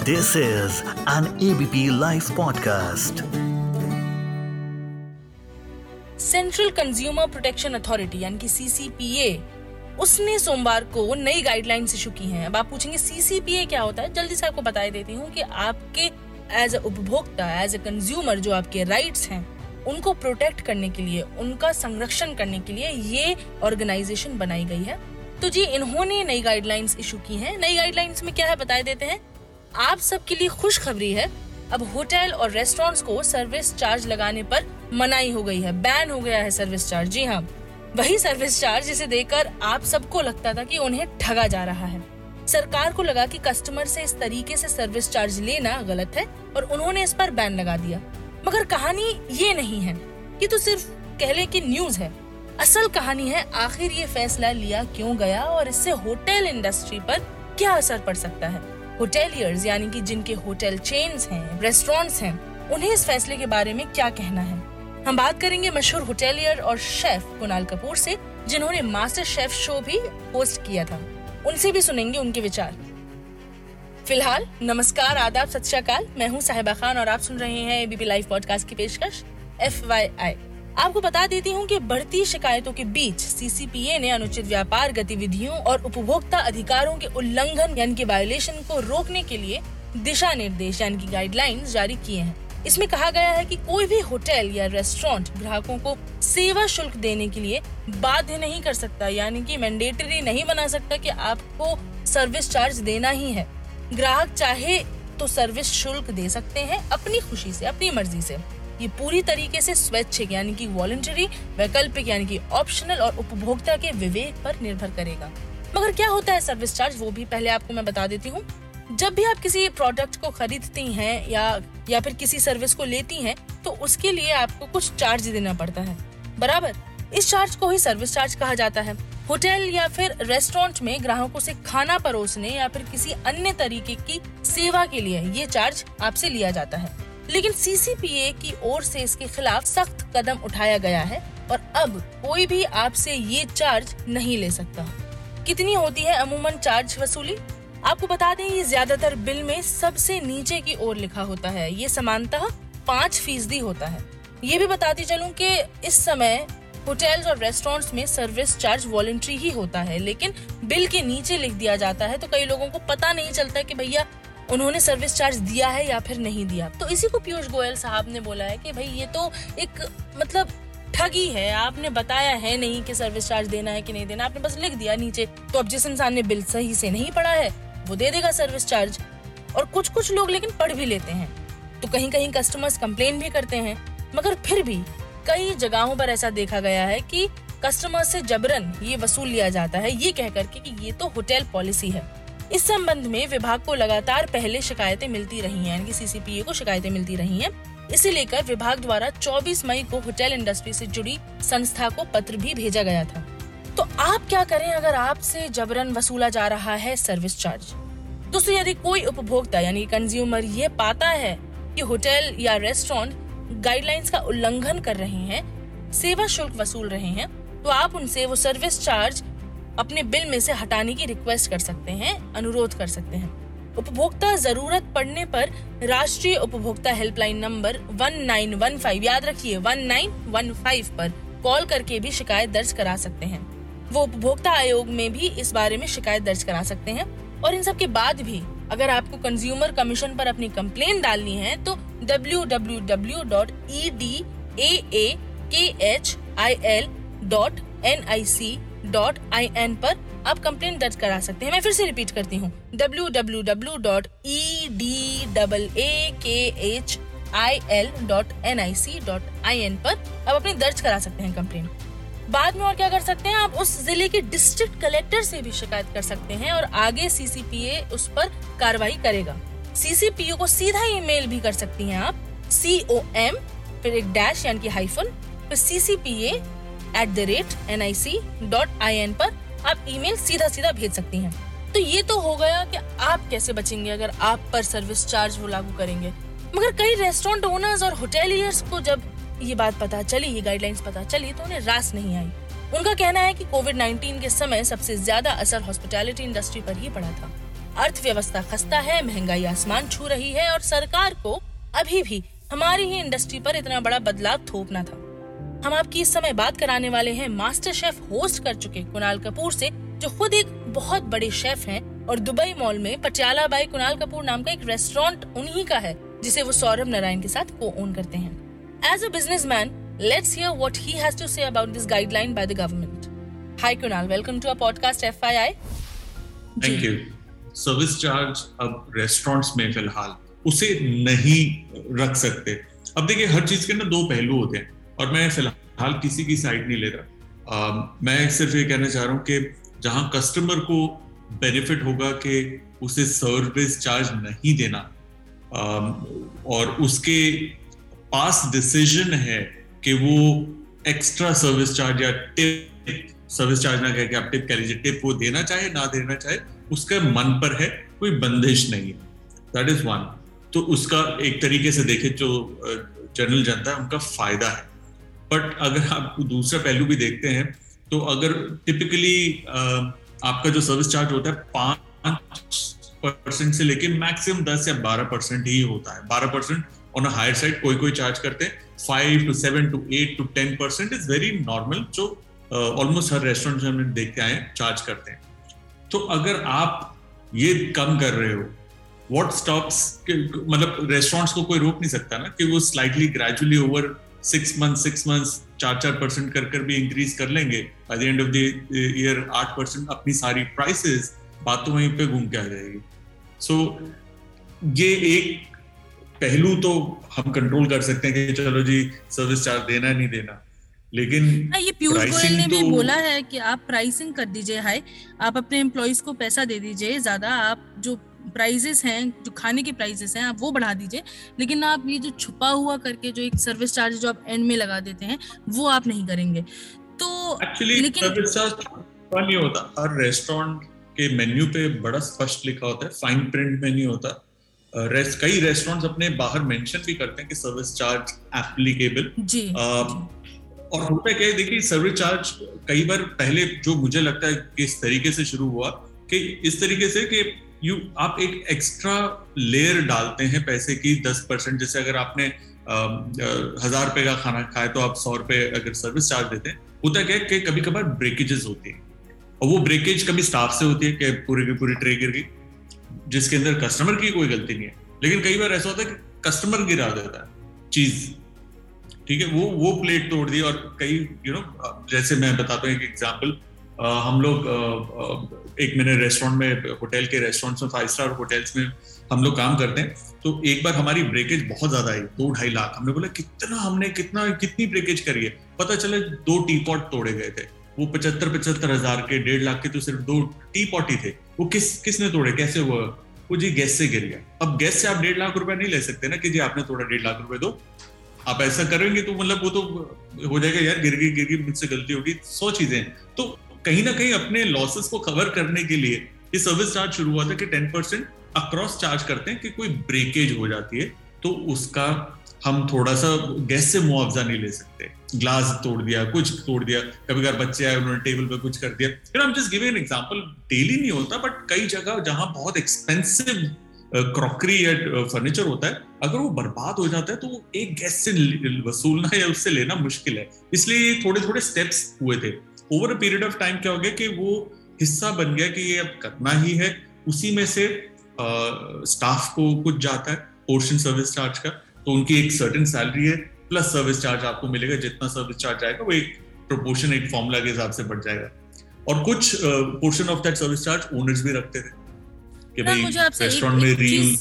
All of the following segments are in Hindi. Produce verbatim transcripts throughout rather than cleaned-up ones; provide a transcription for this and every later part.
This is an A B P Life podcast. Central consumer protection authority यानी कि सी सी पी ए उसने सोमवार को नई गाइडलाइंस इशू की हैं। अब आप पूछेंगे सी सी पी ए क्या होता है? जल्दी से आपको बता देती हूँ कि आपके एज अ उपभोक्ता, एज अ कंज्यूमर जो आपके राइट्स हैं उनको प्रोटेक्ट करने के लिए, उनका संरक्षण करने के लिए ये ऑर्गेनाइजेशन बनाई गई है। तो जी इन्होंने नई गाइडलाइंस इशू की हैं। नई गाइडलाइंस में क्या है बता देते हैं। आप सबके लिए खुशखबरी है, अब होटल और रेस्टोरेंट्स को सर्विस चार्ज लगाने पर मनाही हो गई है, बैन हो गया है सर्विस चार्ज। जी हाँ, वही सर्विस चार्ज जिसे देकर आप सबको लगता था कि उन्हें ठगा जा रहा है। सरकार को लगा कि कस्टमर से इस तरीके से सर्विस चार्ज लेना गलत है और उन्होंने इस पर बैन लगा दिया। मगर कहानी ये नहीं है, ये तो सिर्फ कहले की न्यूज है। असल कहानी है आखिर ये फैसला लिया क्यों गया और इससे होटल इंडस्ट्री पर क्या असर पड़ सकता है। होटेलियर्स यानी कि जिनके होटल चेन्स हैं, रेस्टोरेंट्स हैं, उन्हें इस फैसले के बारे में क्या कहना है। हम बात करेंगे मशहूर होटेलियर और शेफ कुणाल कपूर से, जिन्होंने मास्टर शेफ शो भी होस्ट किया था। उनसे भी सुनेंगे उनके विचार। फिलहाल नमस्कार, आदाब, सत श्री अकाल। मैं हूँ साहिबा खान और आप सुन रहे हैं एबीपी लाइव पॉडकास्ट की पेशकश एफ वाई आई। आपको बता देती हूँ कि बढ़ती शिकायतों के बीच सी सी पी ए ने अनुचित व्यापार गतिविधियों और उपभोक्ता अधिकारों के उल्लंघन यानी कि वायलेशन को रोकने के लिए दिशा निर्देश यानी कि गाइडलाइंस जारी किए हैं। इसमें कहा गया है कि कोई भी होटल या रेस्टोरेंट ग्राहकों को सेवा शुल्क देने के लिए बाध्य नहीं कर सकता, यानी कि मैंडेटरी नहीं बना सकता कि आपको सर्विस चार्ज देना ही है। ग्राहक चाहे तो सर्विस शुल्क दे सकते हैं अपनी खुशी से, अपनी मर्जी से। ये पूरी तरीके से स्वैच्छिक यानी कि वॉलंटरी, वैकल्पिक यानी कि ऑप्शनल और उपभोक्ता के विवेक पर निर्भर करेगा। मगर क्या होता है सर्विस चार्ज, वो भी पहले आपको मैं बता देती हूँ। जब भी आप किसी प्रोडक्ट को खरीदती हैं या या फिर किसी सर्विस को लेती हैं तो उसके लिए आपको कुछ चार्ज देना पड़ता है, बराबर। इस चार्ज को ही सर्विस चार्ज कहा जाता है। होटल या फिर रेस्टोरेंट में ग्राहकों से खाना परोसने या फिर किसी अन्य तरीके की सेवा के लिए ये चार्ज आपसे लिया जाता है। लेकिन सी सी पी ए की ओर से इसके खिलाफ सख्त कदम उठाया गया है और अब कोई भी आपसे ये चार्ज नहीं ले सकता। कितनी होती है अमूमन चार्ज वसूली? आपको बता दें ये ज्यादातर बिल में सबसे नीचे की ओर लिखा होता है। ये समानतः पाँच फीसदी होता है। ये भी बताती चलूं कि इस समय होटल्स और रेस्टोरेंट्स में सर्विस चार्ज वॉलंटरी ही होता है, लेकिन बिल के नीचे लिख दिया जाता है तो कई लोगों को पता नहीं चलता कि भैया उन्होंने सर्विस चार्ज दिया है या फिर नहीं दिया। तो इसी को पीयूष गोयल साहब ने बोला है कि भाई ये तो एक मतलब ठगी है, आपने बताया है नहीं कि सर्विस चार्ज देना है कि नहीं देना, आपने बस लिख दिया नीचे। तो अब जिस इंसान ने बिल सही से नहीं पढ़ा है वो दे देगा सर्विस चार्ज। और कुछ कुछ लोग लेकिन पढ़ भी लेते हैं, तो कहीं कहीं कस्टमर्स कंप्लेन भी करते हैं। मगर फिर भी कई जगहों पर ऐसा देखा गया है कि कस्टमर से जबरन ये वसूल लिया जाता है, ये कह करके कि ये तो होटल पॉलिसी है। इस संबंध में विभाग को लगातार पहले शिकायतें मिलती रही हैं, यानी कि सी सी पी ए को शिकायतें मिलती रही हैं। इसे लेकर विभाग द्वारा चौबीस मई को होटल इंडस्ट्री से जुड़ी संस्था को पत्र भी भेजा गया था। तो आप क्या करें अगर आपसे जबरन वसूला जा रहा है सर्विस चार्ज? दोस्तों, यदि कोई उपभोक्ता यानी कंज्यूमर ये पाता है कि होटल या रेस्टोरेंट गाइडलाइंस का उल्लंघन कर रहे हैं, सेवा शुल्क वसूल रहे हैं, तो आप उनसे वो सर्विस चार्ज अपने बिल में से हटाने की रिक्वेस्ट कर सकते हैं, अनुरोध कर सकते हैं। उपभोक्ता जरूरत पड़ने पर राष्ट्रीय उपभोक्ता helpline number one nine one five, याद रखिए वन नाइन वन फाइव पर कॉल करके भी शिकायत दर्ज करा सकते हैं। वो उपभोक्ता आयोग में भी इस बारे में शिकायत दर्ज करा सकते हैं। और इन सब के बाद भी अगर आपको कंज्यूमर कमीशन पर अपनी कंप्लेन डालनी है तो W W W dot E D A A K H I L dot N I C dot I N पर आप कंप्लेन दर्ज करा सकते हैं। मैं फिर से रिपीट करती हूँ, W W W dot E D A K H I L dot N I C dot I N पर आप अपनी दर्ज करा सकते हैं कंप्लेन। बाद में और क्या कर सकते हैं, आप उस जिले के डिस्ट्रिक्ट कलेक्टर से भी शिकायत कर सकते हैं और आगे सी सी पी ए उस पर कार्रवाई करेगा। सी सी पी ए को सीधा ईमेल भी कर सकती हैं आप, सी ओ एम फिर एक डैश यानी कि हाइफन फिर C C P A at the rate N I C dot I N पर आप ईमेल सीधा सीधा भेज सकती हैं। तो ये तो हो गया कि आप कैसे बचेंगे अगर आप पर सर्विस चार्ज वो लागू करेंगे। मगर कई रेस्टोरेंट ओनर्स और होटेलियर्स को जब ये बात पता चली, ये गाइडलाइंस पता चली, तो उन्हें रास नहीं आई। उनका कहना है कि कोविड नाइनटीन के समय सबसे ज्यादा असर हॉस्पिटैलिटी इंडस्ट्री पर ही पड़ा था। अर्थव्यवस्था खस्ता है, महंगाई आसमान छू रही है और सरकार को अभी भी हमारी ही इंडस्ट्री पर इतना बड़ा बदलाव थोपना था। हम आपकी इस समय बात कराने वाले हैं मास्टर शेफ होस्ट कर चुके कुणाल कपूर से, जो खुद एक बहुत बड़े शेफ हैं और दुबई मॉल में पटियाला बाय कुणाल कपूर नाम का एक रेस्टोरेंट उन्हीं का है, जिसे वो सौरभ नारायण के साथ को ओन करते हैं। As a businessman, let's hear what he has to say about this guideline by the government. Hi Kunal, welcome to our podcast F Y I. Thank you. Service charge अब रेस्टोरेंट्स में फिलहाल उसे नहीं रख सकते। अब देखिए, हर चीज के ना दो पहलू होते हैं और मैं फिलहाल किसी की साइड नहीं ले रहा। uh, मैं सिर्फ ये कहना चाह रहा हूँ कि जहाँ कस्टमर को बेनिफिट होगा कि उसे सर्विस चार्ज नहीं देना uh, और उसके पास डिसीजन है कि वो एक्स्ट्रा सर्विस चार्ज या टिप, सर्विस चार्ज ना कह के आप टिप कह लीजिए, टिप वो देना चाहे ना देना चाहे उसका मन पर है, कोई बंदिश नहीं है। That is one. तो उसका एक तरीके से देखें जो जनरल जनता है उनका फायदा है। बट अगर आप दूसरा पहलू भी देखते हैं तो अगर टिपिकली आपका जो सर्विस चार्ज होता है पांच परसेंट से लेके मैक्सिमम दस या बारह परसेंट ही होता है। बारह percent on a higher side कोई कोई चार्ज करते हैं, five two seven two eight two ten percent is very normal, जो ऑलमोस्ट uh, हर रेस्टोरेंट में हमने देख के आए चार्ज करते हैं। तो अगर आप ये कम कर रहे हो, व्हाट स्टॉप्स, मतलब रेस्टोरेंट्स को कोई रोक नहीं सकता ना कि वो slightly gradually over six month six months चार चार परसेंट कर कर भी इंक्रीज कर लेंगे। By the end of the year आठ परसेंट अपनी सारी प्राइसेस, बात तो वहीं पे घूम के आ जाएगी। सो so, ये एक पहलू तो हम कंट्रोल कर सकते हैं कि चलो जी सर्विस चार्ज देना नहीं देना, लेकिन ये पीयूष गोयल ने भी तो... बोला है कि आप प्राइसिंग कर दीजिए हाई, आप अपने एम्प्लॉइज को पैसा दे दीजिए ज्यादा, आप जो प्राइजेस हैं, जो खाने के प्राइजेस हैं, आप वो बढ़ा दीजिए, लेकिन आप ये जो छुपा हुआ करके जो एक सर्विस चार्ज जो आप एंड में लगा देते हैं वो आप नहीं करेंगे। तो एक्चुअली सर्विस चार्ज नहीं होता, हर रेस्टोरेंट के मेन्यू पे बड़ा स्पष्ट लिखा होता है, फाइन प्रिंट में नहीं होता। रेस्ट कई रेस्टोरेंट्स अपने बाहर मेंशन भी करते हैं कि सर्विस चार्ज एप्लीकेबल जी, uh, जी। और होता है क्या, देखिए सर्विस चार्ज कई बार पहले जो मुझे लगता है कि इस तरीके से शुरू हुआ कि इस तरीके से कि यू आप एक एक्स्ट्रा लेयर डालते हैं पैसे की दस परसेंट। जैसे अगर आपने हजार रुपए का खाना खाया तो आप सौ रुपए अगर सर्विस चार्ज देते हैं, होता क्या है कि कभी कभार ब्रेकेजेस होती है और वो ब्रेकेज कभी स्टाफ से होती है कि पूरी की पूरी ट्रे गिर गई, जिसके अंदर कस्टमर की कोई गलती नहीं है, लेकिन कई बार ऐसा होता है कि कस्टमर गिरा देता है चीज, ठीक है, वो वो प्लेट तोड़ दी। और कई यू नो जैसे मैं बताता हूँ एक एग्जांपल, हम लोग एक मैंने रेस्टोरेंट में, होटल के रेस्टोरेंट्स में, फाइव स्टार होटल्स में हम लोग काम करते हैं, तो एक बार हमारी ब्रेकेज बहुत ज्यादा आई, दो ढाई लाख। हमने बोला कितना हमने कितना कितनी ब्रेकेज करी है, पता चला दो टी पॉट तोड़े गए थे, वो पचहत्तर पचहत्तर हजार के, डेढ़ लाख के तो सिर्फ दो टी पॉट ही थे। वो किस किसने तोड़े, कैसे हुआ? वो जी गैस से गिर गया। अब गैस से आप डेढ़ लाख रुपए नहीं ले सकते ना कि जी आपने तोड़ा डेढ़ लाख रुपए दो, आप ऐसा करेंगे तो मतलब वो तो हो जाएगा यार गिर गई गिर गई मुझसे गलती होगी, सौ चीजें। तो कहीं ना कहीं अपने लॉसेस को कवर करने के लिए ये सर्विस चार्ज शुरू हुआ था कि टेन परसेंट अक्रॉस चार्ज करते हैं कि कोई ब्रेकेज हो जाती है तो उसका हम थोड़ा सा गैस से मुआवजा नहीं ले सकते। ग्लास तोड़ दिया, कुछ तोड़ दिया, कभी कभार बच्चे आए उन्होंने टेबल पे कुछ कर दिया। फिर हम just giving an example, daily नहीं होता बट कई जगह जहां बहुत एक्सपेंसिव क्रॉकरी या फर्नीचर होता है, अगर वो बर्बाद हो जाता है तो एक गैस से वसूलना या उससे लेना मुश्किल है। इसलिए थोड़े थोड़े स्टेप्स हुए थे। Over a period of time क्या हो गया कि वो हिस्सा बन गया कि ये अब करना ही है। उसी में से स्टाफ को कुछ जाता है पोर्शन सर्विस चार्ज का, तो उनकी एक सर्टेन सैलरी है प्लस सर्विस चार्ज आपको मिलेगा, जितना सर्विस चार्ज आएगा वो एक प्रोपोर्शन एक फॉर्मूला के हिसाब से बढ़ जाएगा। और कुछ portion of that service charge owners भी रखते थे कि भाई रेस्टोरेंट में रीयूज।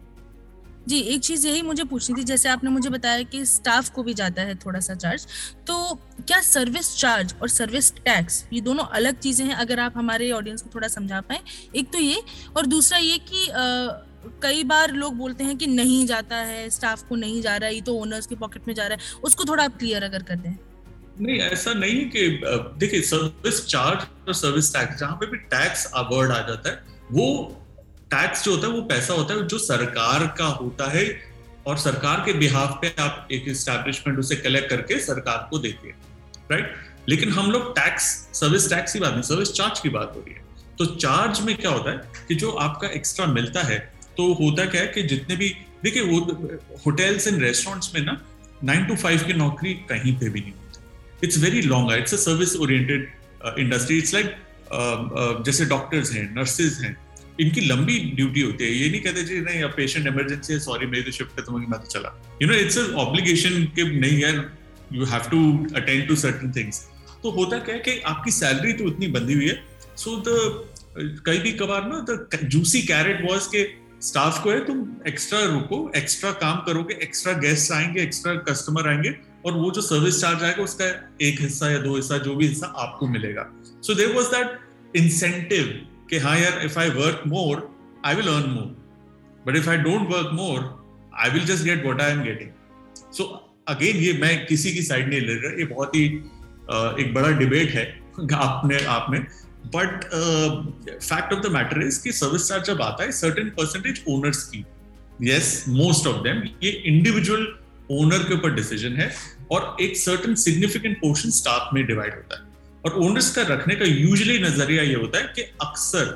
जी, एक चीज यही मुझे पूछनी थी, जैसे आपने मुझे बताया कि स्टाफ को भी जाता है थोड़ा सा चार्ज, तो क्या सर्विस चार्ज और सर्विस टैक्स ये दोनों अलग चीजें हैं? अगर आप हमारे ऑडियंस को थोड़ा समझा पाए। एक तो ये, और दूसरा ये कि आ, कई बार लोग बोलते हैं कि नहीं जाता है, स्टाफ को नहीं जा रहा है, ये तो ओनर्स के पॉकेट में जा रहा है, उसको थोड़ा आप क्लियर अगर कर दें। नहीं, ऐसा नहीं कि देखिए सर्विस चार्ज और सर्विस टैक्स, जहां पे भी टैक्स वर्ड आ जाता है, वो टैक्स जो होता है वो पैसा होता है जो सरकार का होता है और सरकार के बिहाफ पे आप एक एस्टैब्लिशमेंट उसे कलेक्ट करके सरकार को देती है, राइट। लेकिन हम लोग टैक्स, सर्विस टैक्स की बात नहीं, सर्विस चार्ज की बात हो रही है। तो चार्ज में क्या होता है कि जो आपका एक्स्ट्रा मिलता है, तो होता क्या है कि जितने भी, देखिए वो होटल्स एंड रेस्टोरेंट्स में ना नाइन टू फाइव की नौकरी कहीं पे भी नहीं होती. It's very long, it's a service oriented industry. It's like जैसे डॉक्टर्स हैं, नर्सेज हैं, इनकी लंबी ड्यूटी होती है. ये नहीं कहते जी नहीं अब पेशेंट इमरजेंसी है, सॉरी मेरी तो शिफ्ट खत्म होगी मैं तो चला. You know it's a obligation कि नहीं यार, you have to attend to certain things. तो होता क्या है कि आपकी सैलरी तो उतनी बंधी हुई है. सो द कई भी कबार ना द जूसी कैरेट वाज के स्टाफ को है तुम एक्स्ट्रा रुको, एक्स्ट्रा काम करोगे, एक्स्ट्रा गेस्ट आएंगे, एक्स्ट्रा कस्टमर आएंगे, और वो जो सर्विस चार्ज आएगा उसका एक हिस्सा या दो हिस्सा जो भी हिस्सा आपको मिलेगा. So there was that incentive कि हाँ यार, if I work more I will earn more, but if I don't work more I will just get what I am getting. So again ये मैं किसी की साइड नहीं ले रहा, ये बहुत ही uh, एक बड़ा डिबेट है अपने आप में. But fact of the matter is कि सर्विस चार्ज जब आता है सर्टेन परसेंटेज ओनर्स की, यस मोस्ट ऑफ देम, ये इंडिविजुअल ओनर के ऊपर डिसीजन है, और एक सर्टेन सिग्निफिकेंट पोर्शन स्टाफ में डिवाइड होता है. और ओनर्स का रखने का यूजुअली नजरिया ये होता है कि अक्सर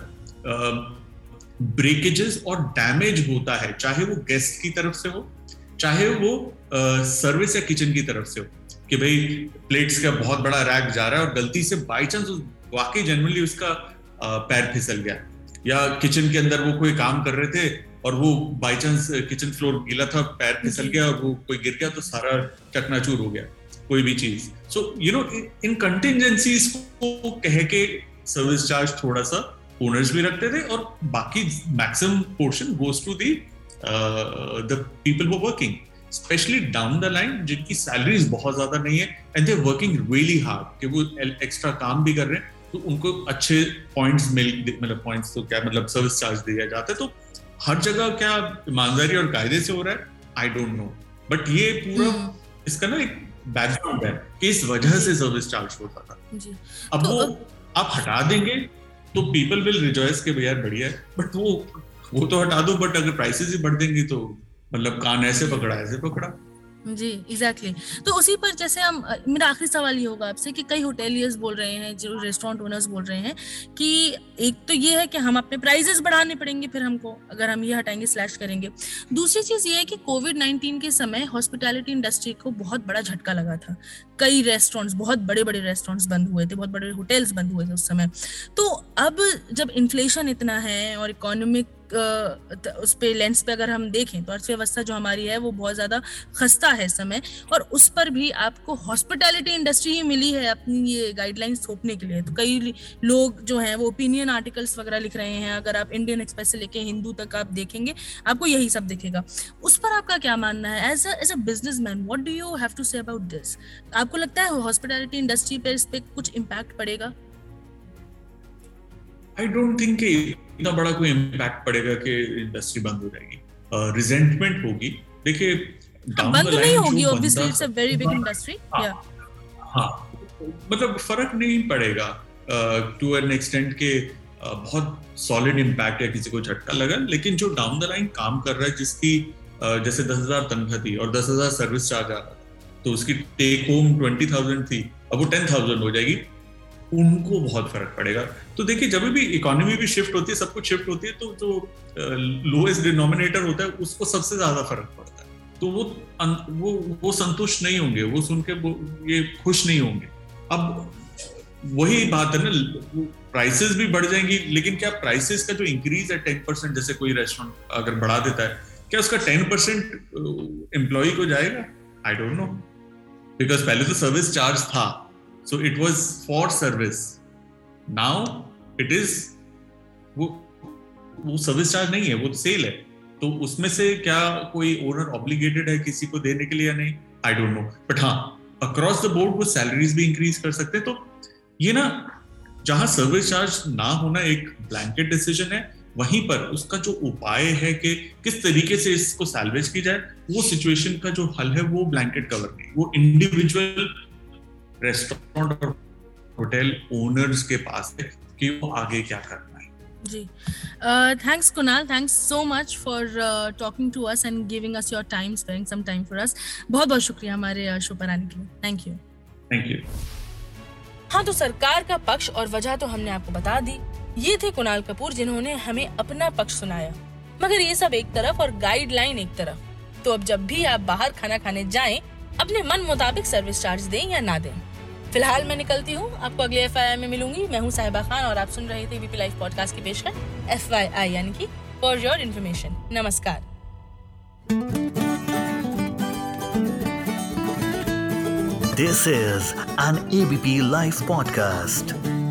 ब्रेकेजेस uh, और डैमेज होता है, चाहे वो गेस्ट की तरफ से हो, चाहे वो सर्विस uh, या किचन की तरफ से हो, कि भाई प्लेट्स का बहुत बड़ा रैक जा रहा है और गलती से बाई चांस वाकई जनरली उसका पैर फिसल गया, या किचन के अंदर वो कोई काम कर रहे थे और वो बाई चांस किचन फ्लोर गीला था, पैर फिसल गया और वो कोई गिर गया तो सारा चकनाचूर हो गया कोई भी चीज. So you know in contingencies को कह के सर्विस चार्ज थोड़ा सा ओनर्स भी रखते थे, और बाकी maximum portion goes to the the people who are working, specially down the line जिनकी सैलरीज बहुत ज्यादा नहीं है and they are working really hard, कि वो एक्स्ट्रा काम भी कर रहे हैं तो उनको अच्छे पॉइंट्स मिल, मतलब पॉइंट्स तो क्या मतलब सर्विस चार्ज दिया जाता है. तो हर जगह क्या ईमानदारी और कायदे से हो रहा है आई डोंट नो, बट ये पूरा इसका ना एक बैकग्राउंड है कि इस वजह से सर्विस चार्ज होता था जी. अब तो वो आप हटा देंगे तो पीपल विल रिजॉइस के भैया बढ़िया है, बट वो वो तो हटा दो, बट अगर प्राइसेस ही बढ़ देंगी तो मतलब कान ऐसे पकड़ा ऐसे पकड़ा. जी एग्जैक्टली exactly. तो उसी पर जैसे हम, मेरा आखिरी सवाल ये होगा आपसे कि कई होटेलियर्स बोल रहे हैं, जो रेस्टोरेंट ओनर्स बोल रहे हैं कि एक तो ये है कि हम अपने प्राइसेस बढ़ाने पड़ेंगे फिर हमको, अगर हम ये हटाएंगे स्लैश करेंगे. दूसरी चीज ये है कि कोविड नाइनटीन के समय हॉस्पिटैलिटी इंडस्ट्री को बहुत बड़ा झटका लगा था. कई रेस्टोरेंट्स, बहुत बड़े बड़े रेस्टोरेंट्स बंद हुए थे, बहुत बड़े होटल्स बंद हुए थे उस समय. तो अब जब इन्फ्लेशन इतना है और इकोनॉमिक उस पे लेंस पे अगर हम देखें तो अर्थव्यवस्था जो हमारी है वो बहुत ज्यादा खस्ता है इस समय, और उस पर भी आपको हॉस्पिटैलिटी इंडस्ट्री ही मिली है अपनी ये गाइडलाइंस थोपने के लिए. तो कई लोग जो हैं वो ओपिनियन आर्टिकल्स वगैरह लिख रहे हैं. अगर आप इंडियन एक्सप्रेस से लेके हिंदू तक आप देखेंगे आपको यही सब दिखेगा. उस पर आपका क्या मानना है as as a businessman? What do you have to say about this? आपको लगता है हॉस्पिटैलिटी इंडस्ट्री पे इस पे कुछ इम्पैक्ट पड़ेगा? आई डोंट थिंक कि इतना बड़ा कोई इम्पैक्ट पड़ेगा कि इंडस्ट्री बंद हो जाएगी. रिजेंटमेंट होगी. देखिए बंद तो नहीं होगी, obviously it's a very big industry. या हाँ, मतलब फर्क नहीं पड़ेगा टू एन एक्सटेंट के uh, बहुत सॉलिड इम्पैक्ट है, किसी को झटका लगा, लेकिन जो डाउन द लाइन काम कर रहा है जिसकी uh, जैसे दस हजार तनख्वाह थी और दस हजार सर्विस चार्ज आ रहा था, तो उसकी टेक होम ट्वेंटी थाउजेंड थी, अब वो टेन थाउजेंड हो जाएगी, उनको बहुत फर्क पड़ेगा. तो देखिए जब भी इकोनॉमी भी शिफ्ट होती है, सब कुछ शिफ्ट होती है, तो जो लोएस्ट डिनोमिनेटर होता है उसको सबसे ज्यादा फर्क पड़ता है. तो वो वो वो संतुष्ट नहीं होंगे, वो सुन के वो ये खुश नहीं होंगे. अब वही बात है ना, प्राइसेस भी बढ़ जाएंगी, लेकिन क्या प्राइसेस का जो इंक्रीज है टेन परसेंट, जैसे कोई रेस्टोरेंट अगर बढ़ा देता है, क्या उसका टेन परसेंट एम्प्लॉय को जाएगा? आई डोंट नो, बिकॉज पहले तो सर्विस चार्ज था, so it was for service. now it is वो वो सर्विस चार्ज नहीं है, वो सेल है. तो उसमें से क्या कोई ओनर ऑब्लिगेटेड है किसी को देने के लिए या नहीं? I don't know. बट हाँ, अक्रॉस द बोर्ड वो सैलरीज भी इंक्रीज कर सकते हैं. तो ये ना, जहां सर्विस चार्ज ना होना एक ब्लैंकेट डिसीजन है, वहीं पर उसका जो उपाय है कि किस तरीके से इसको सैल्वेज की जाए, वो सिचुएशन का जो हल है वो ब्लैंकेट कवर नहीं, वो इंडिविजुअल रेस्टोरेंट और होटल ओनर्स के पास है कि वो आगे क्या करना है. जी, thanks Kunal, thanks so much for talking to us and giving us your time, spending some time for us. बहुत बहुत शुक्रिया हमारे शो पर आने के लिए. Thank you. Thank you. हाँ, तो सरकार का पक्ष और वजह तो हमने आपको बता दी. ये थे कुणाल कपूर, जिन्होंने हमें अपना पक्ष सुनाया। मगर ये सब एक तरफ और गाइडलाइन एक तरफ। तो अब जब भी आप बाहर खाना खाने जाएं, अपने मन मुताबिक सर्विस चार्ज दें या ना दें। फिलहाल मैं निकलती हूँ, आपको अगले एफ आई आई में मिलूंगी। मैं हूँ साहिबा खान और आप सुन रहे थे एबीपी लाइव पॉडकास्ट की पेशकश एफ वाई आई यानी कि फॉर योर इन्फॉर्मेशन। नमस्कार। This is an A B P Life podcast.